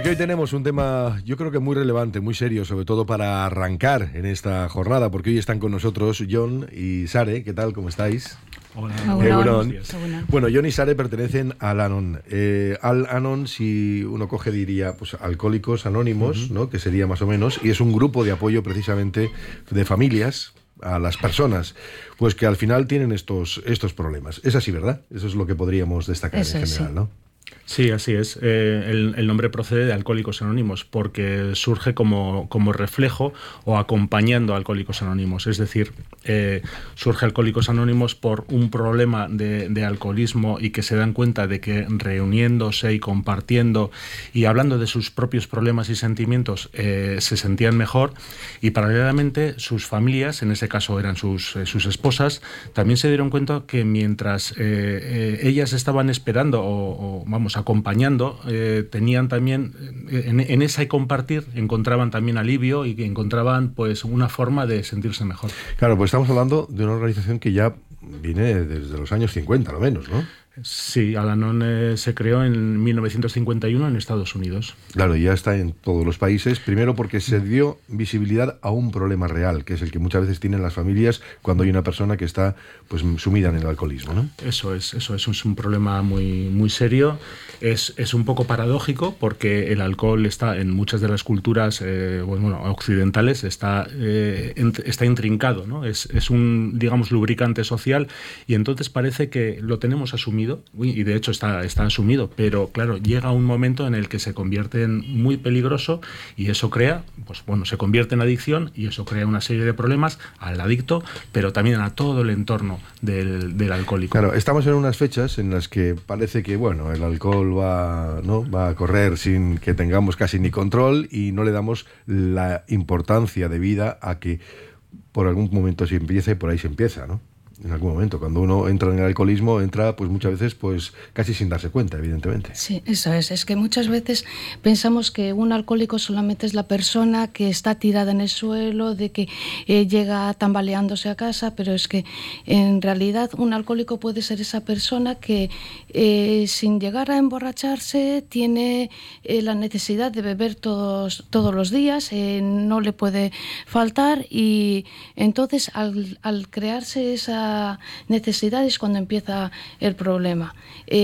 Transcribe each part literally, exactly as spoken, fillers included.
Porque hoy tenemos un tema, yo creo que muy relevante, muy serio, sobre todo para arrancar en esta jornada, porque hoy están con nosotros Jon y Sare. ¿Qué tal? ¿Cómo estáis? Hola. Egunon. Bueno, Jon y Sare pertenecen al Anon. Eh, al Anon, si uno coge, diría, pues Alcohólicos Anónimos, uh-huh. ¿no? Que sería más o menos, y es un grupo de apoyo precisamente de familias a las personas, pues que al final tienen estos, estos problemas. Es así, ¿verdad? Eso es lo que podríamos destacar Eso en general, sí. ¿no? Sí, así es. Eh, el, el nombre procede de Alcohólicos Anónimos porque surge como, como reflejo o acompañando a Alcohólicos Anónimos. Es decir, eh, surge Alcohólicos Anónimos por un problema de, de alcoholismo y que se dan cuenta de que reuniéndose y compartiendo y hablando de sus propios problemas y sentimientos eh, se sentían mejor, y paralelamente sus familias, en ese caso eran sus, eh, sus esposas, también se dieron cuenta que mientras eh, eh, ellas estaban esperando o, o vamos, acompañando, eh, tenían también, en, en esa compartir, encontraban también alivio y que encontraban pues una forma de sentirse mejor. Claro, pues estamos hablando de una organización que ya viene desde los años cincuenta, lo menos, ¿no? Sí, Al-Anon eh, se creó en mil novecientos cincuenta y uno en Estados Unidos. Claro, ya está en todos los países, primero porque se dio visibilidad a un problema real, que es el que muchas veces tienen las familias cuando hay una persona que está pues sumida en el alcoholismo, ¿no? Eso es, eso es, es un problema muy, muy serio. Es, es un poco paradójico porque el alcohol está en muchas de las culturas eh, bueno, occidentales, está, eh, ent, está intrincado, ¿no? Es, es un, digamos, lubricante social, y entonces parece que lo tenemos asumido, y de hecho está, está asumido, pero claro, llega un momento en el que se convierte en muy peligroso, y eso crea, pues bueno, se convierte en adicción, y eso crea una serie de problemas al adicto, pero también a todo el entorno del, del alcohólico. Claro, estamos en unas fechas en las que parece que, bueno, el alcohol va, ¿no? va a correr sin que tengamos casi ni control, y no le damos la importancia debida a que por algún momento se empieza, y por ahí se empieza, ¿no? En algún momento, cuando uno entra en el alcoholismo, entra pues muchas veces pues casi sin darse cuenta, evidentemente. Sí, eso es. Es que muchas veces pensamos que un alcohólico solamente es la persona que está tirada en el suelo, de que eh, llega tambaleándose a casa, pero es que en realidad un alcohólico puede ser esa persona que eh, sin llegar a emborracharse tiene eh, la necesidad de beber todos, todos los días, eh, no le puede faltar, y entonces al, al crearse esa necesidad es cuando empieza el problema.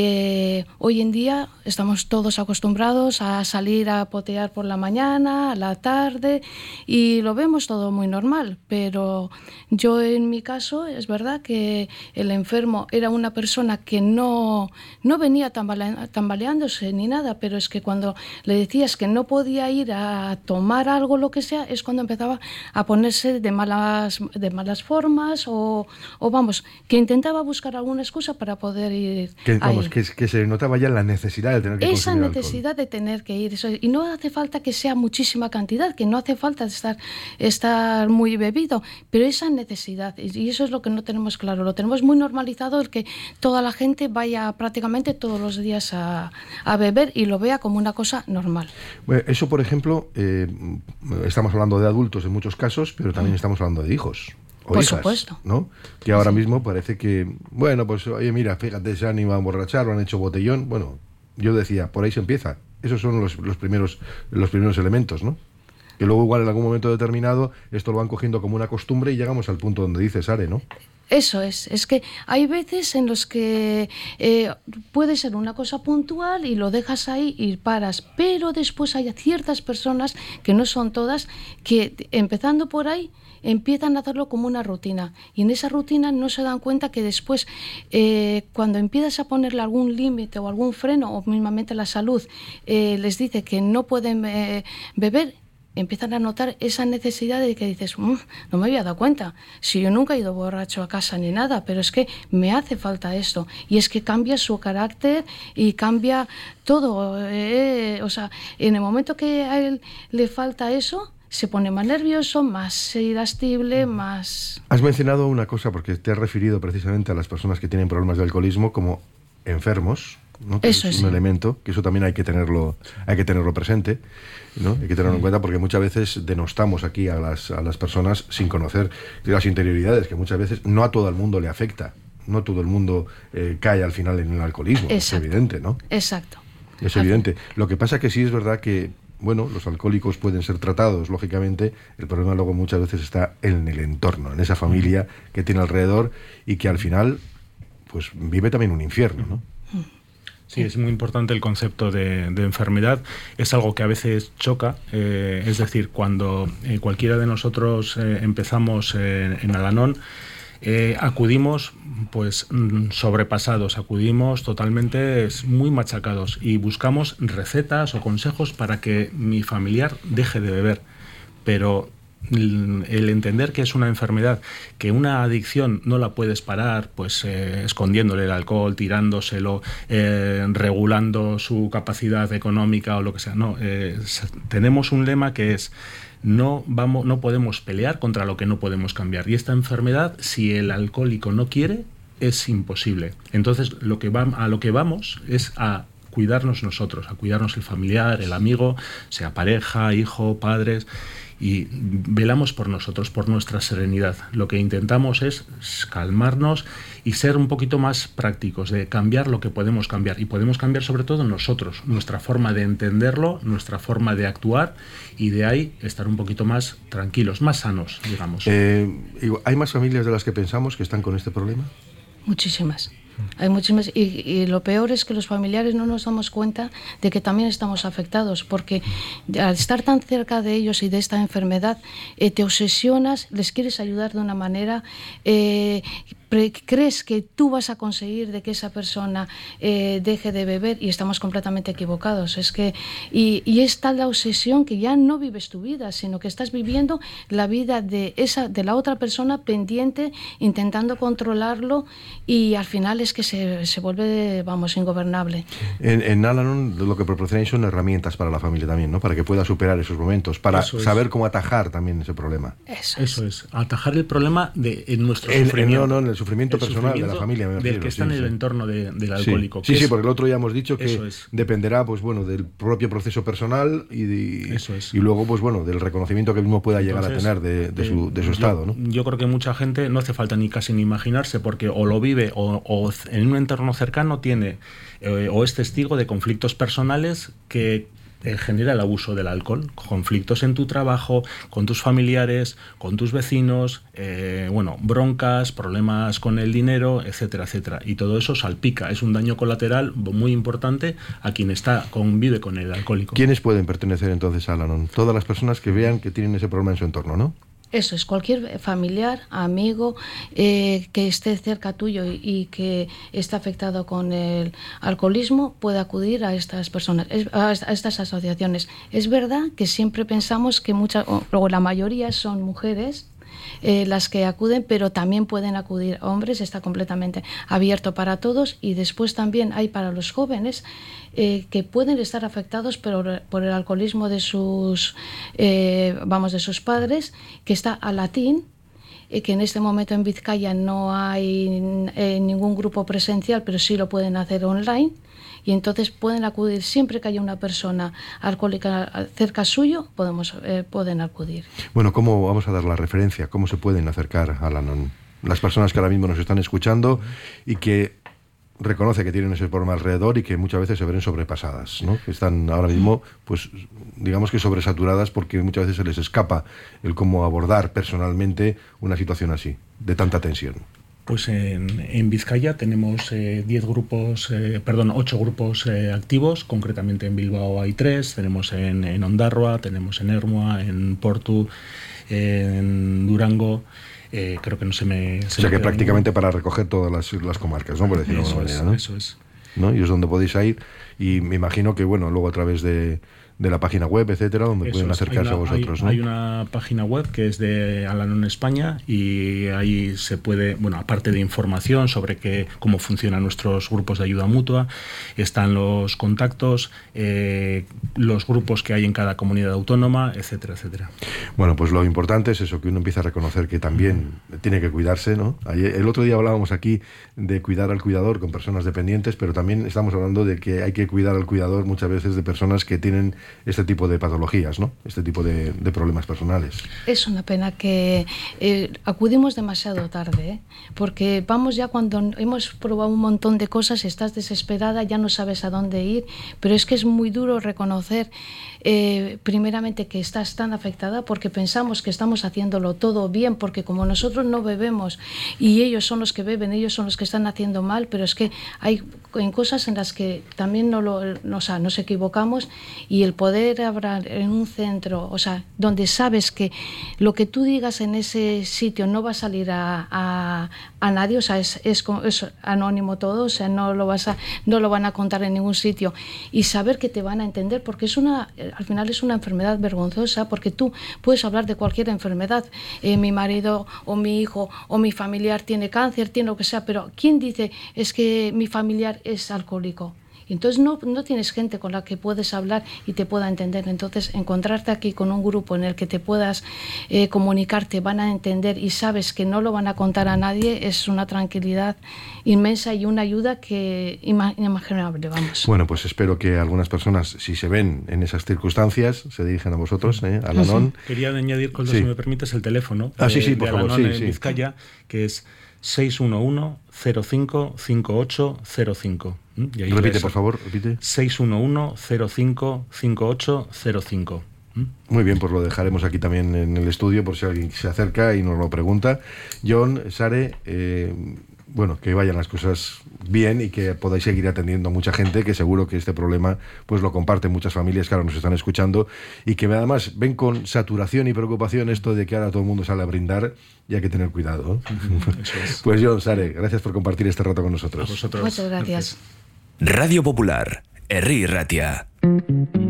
Eh, hoy en día estamos todos acostumbrados a salir a potear por la mañana, a la tarde, y lo vemos todo muy normal, pero yo en mi caso es verdad que el enfermo era una persona que no, no venía tambale- tambaleándose ni nada, pero es que cuando le decías que no podía ir a tomar algo, lo que sea, es cuando empezaba a ponerse de malas, de malas formas, o, o vamos, que intentaba buscar alguna excusa para poder ir que, vamos, ahí. Que, que se notaba ya la necesidad de tener que Esa consumir necesidad alcohol. de tener que ir, eso, y no hace falta que sea muchísima cantidad, que no hace falta estar, estar muy bebido, pero esa necesidad, y eso es lo que no tenemos claro, lo tenemos muy normalizado, el que toda la gente vaya prácticamente todos los días a, a beber y lo vea como una cosa normal. Bueno, eso, por ejemplo, eh, estamos hablando de adultos en muchos casos, pero también estamos hablando de hijos. O Por hijas, supuesto. ¿no? Que ahora Sí. mismo parece que, bueno, pues oye, mira, fíjate, se han ido a emborrachar, lo han hecho botellón. Bueno, yo decía, por ahí se empieza. Esos son los, los primeros los primeros elementos, ¿no? Que luego igual en algún momento determinado esto lo van cogiendo como una costumbre y llegamos al punto donde dice Sare, ¿no? Eso es, es que hay veces en los que eh, puede ser una cosa puntual y lo dejas ahí y paras, pero después hay ciertas personas, que no son todas, que empezando por ahí empiezan a hacerlo como una rutina, y en esa rutina no se dan cuenta que después eh, cuando empiezas a ponerle algún límite o algún freno, o mismamente la salud eh, les dice que no pueden eh, beber, empiezan a notar esa necesidad de que dices, mmm, no me había dado cuenta, si yo nunca he ido borracho a casa ni nada, pero es que me hace falta esto, y es que cambia su carácter y cambia todo, eh, o sea, en el momento que a él le falta eso, se pone más nervioso, más irascible, más... Has mencionado una cosa, porque te has referido precisamente a las personas que tienen problemas de alcoholismo como enfermos, ¿no? Que eso es sí. un elemento, que eso también hay que tenerlo, hay que tenerlo presente, ¿no? Hay que tenerlo en cuenta, porque muchas veces denostamos aquí a las, a las personas sin conocer las interioridades, que muchas veces no a todo el mundo le afecta, no todo el mundo eh, cae al final en el alcoholismo, Exacto. es evidente, ¿no? Exacto. Es evidente. Lo que pasa que sí es verdad que, bueno, los alcohólicos pueden ser tratados, lógicamente. El problema luego muchas veces está en el entorno, en esa familia que tiene alrededor y que al final, pues vive también un infierno, ¿no? Sí, es muy importante el concepto de, de enfermedad. Es algo que a veces choca, eh, es decir, cuando eh, cualquiera de nosotros eh, empezamos eh, en Al-Anon, eh, acudimos pues sobrepasados, acudimos totalmente muy machacados y buscamos recetas o consejos para que mi familiar deje de beber. Pero el entender que es una enfermedad, que una adicción no la puedes parar pues eh, escondiéndole el alcohol, tirándoselo, eh, regulando su capacidad económica o lo que sea. No, eh, tenemos un lema que es no vamos, no podemos pelear contra lo que no podemos cambiar. Y esta enfermedad, si el alcohólico no quiere, es imposible. Entonces, lo que va, a lo que vamos es a cuidarnos nosotros, a cuidarnos el familiar, el amigo, sea pareja, hijo, padres, y velamos por nosotros, por nuestra serenidad. Lo que intentamos es calmarnos y ser un poquito más prácticos, de cambiar lo que podemos cambiar. Y podemos cambiar sobre todo nosotros, nuestra forma de entenderlo, nuestra forma de actuar, y de ahí estar un poquito más tranquilos, más sanos, digamos. Eh, ¿Hay más familias de las que pensamos que están con este problema? Muchísimas. Hay muchísimas, y, y lo peor es que los familiares no nos damos cuenta de que también estamos afectados, porque al estar tan cerca de ellos y de esta enfermedad, eh, te obsesionas, les quieres ayudar de una manera, eh, crees que tú vas a conseguir de que esa persona eh, deje de beber, y estamos completamente equivocados. Es que y, y es tal la obsesión que ya no vives tu vida, sino que estás viviendo la vida de esa de la otra persona, pendiente, intentando controlarlo, y al final es que se, se vuelve, vamos, ingobernable. En, en Al-Anon lo que proporcionáis son herramientas para la familia también, ¿no? Para que pueda superar esos momentos, para saber cómo atajar también ese problema. Eso es, Eso es. Atajar el problema de en nuestro el, sufrimiento. El, no, no, en el sufrimiento el personal sufrimiento de la familia, me refiero, del que está sí, en el sí. entorno de, del alcohólico. Sí, sí, es, sí, porque el otro ya hemos dicho que es. dependerá, pues bueno, del propio proceso personal y, de, eso es. y luego, pues bueno, del reconocimiento que mismo pueda llegar Entonces, a tener de, de, su, de su yo, estado, ¿no? Yo creo que mucha gente no hace falta ni casi ni imaginarse, porque o lo vive o, o en un entorno cercano tiene eh, o es testigo de conflictos personales que Eh, genera el abuso del alcohol, conflictos en tu trabajo, con tus familiares, con tus vecinos, eh, bueno, broncas, problemas con el dinero, etcétera, etcétera. Y todo eso salpica, es un daño colateral muy importante a quien está convive con el alcohólico. ¿Quiénes pueden pertenecer entonces a Al-Anon? Todas las personas que vean que tienen ese problema en su entorno, ¿no? Eso es, cualquier familiar, amigo eh, que esté cerca tuyo y, y que esté afectado con el alcoholismo puede acudir a estas personas, a estas asociaciones. Es verdad que siempre pensamos que muchas, o luego la mayoría son mujeres eh, las que acuden, pero también pueden acudir hombres, está completamente abierto para todos, y después también hay para los jóvenes eh, que pueden estar afectados por, por el alcoholismo de sus, eh, vamos, de sus padres, que está Alatín, eh, que en este momento en Vizcaya no hay eh, ningún grupo presencial, pero sí lo pueden hacer online. Y entonces pueden acudir siempre que haya una persona alcohólica cerca suyo, podemos eh, pueden acudir. Bueno, ¿cómo vamos a dar la referencia? ¿Cómo se pueden acercar a Al-Anon? Las personas que ahora mismo nos están escuchando y que reconoce que tienen ese problema alrededor y que muchas veces se ven sobrepasadas, ¿no? Que están ahora mismo, pues, digamos que sobresaturadas, porque muchas veces se les escapa el cómo abordar personalmente una situación así, de tanta tensión. Pues en, en Vizcaya tenemos diez eh, grupos, eh, perdón, ocho grupos eh, activos. Concretamente en Bilbao hay tres, tenemos en, en Ondarroa, tenemos en Ermua, en Portu, en Durango. Eh, creo que no se me... Se o sea me que prácticamente ningún... para recoger todas las, las comarcas, ¿no? Por decirlo de alguna manera, ¿no? Eso es. ¿No? Y es donde podéis ir, y me imagino que, bueno, luego a través de, de la página web, etcétera, donde Eso pueden es. acercarse una, a vosotros, hay, ¿no? Hay una página web que es de Al-Anon España, y ahí se puede, bueno, aparte de información sobre que, cómo funcionan nuestros grupos de ayuda mutua, están los contactos, eh, los grupos que hay en cada comunidad autónoma, etcétera, etcétera. Bueno, pues lo importante es eso, que uno empieza a reconocer que también mm. tiene que cuidarse, ¿no? Ayer, el otro día hablábamos aquí de cuidar al cuidador con personas dependientes, pero también estamos hablando de que hay que cuidar al cuidador muchas veces de personas que tienen este tipo de patologías, ¿no? Este tipo de, de problemas personales. Es una pena que eh, acudimos demasiado tarde, ¿eh? Porque vamos ya cuando hemos probado un montón de cosas, estás desesperada, ya no sabes a dónde ir, pero es que es muy duro reconocer eh, primeramente que estás tan afectada porque pensamos que estamos haciéndolo todo bien, porque como nosotros no bebemos y ellos son los que beben, ellos son los que están haciendo mal, pero es que hay en cosas en las que también no lo, no, o sea, nos equivocamos, y el poder hablar en un centro, o sea, donde sabes que lo que tú digas en ese sitio no va a salir a, a, a nadie, o sea, es, es, es anónimo todo, o sea, no lo vas a, no lo van a contar en ningún sitio, y saber que te van a entender, porque es una, al final es una enfermedad vergonzosa, porque tú puedes hablar de cualquier enfermedad, eh, mi marido o mi hijo o mi familiar tiene cáncer, tiene lo que sea, pero ¿quién dice es que mi familiar es alcohólico? Entonces no, no tienes gente con la que puedes hablar y te pueda entender. Entonces encontrarte aquí con un grupo en el que te puedas eh, comunicar, te van a entender y sabes que no lo van a contar a nadie, es una tranquilidad inmensa y una ayuda que inimaginable, vamos. Bueno, pues espero que algunas personas, si se ven en esas circunstancias, se dirijan a vosotros, ¿eh? Al Anon. Quería añadir, Coldo, sí. si me permites, el teléfono ah, de, sí, sí, por de favor, Al-Anon sí, en sí. Vizcaya, que es seis uno uno, cero cinco, cinco ocho cero cinco. Y ahí repite, ves, por favor, repite. seis uno uno, cero cinco, cinco ocho cero cinco. Muy bien, pues lo dejaremos aquí también en el estudio por si alguien se acerca y nos lo pregunta. John, Sare, eh, bueno, que vayan las cosas bien y que podáis seguir atendiendo a mucha gente, que seguro que este problema pues lo comparten muchas familias que ahora nos están escuchando y que además ven con saturación y preocupación esto de que ahora todo el mundo sale a brindar y hay que tener cuidado, ¿no? Eso es. Pues John, Sare, gracias por compartir este rato con nosotros. A vosotros. Muchas gracias. Gracias. Radio Popular, Herri Ratia.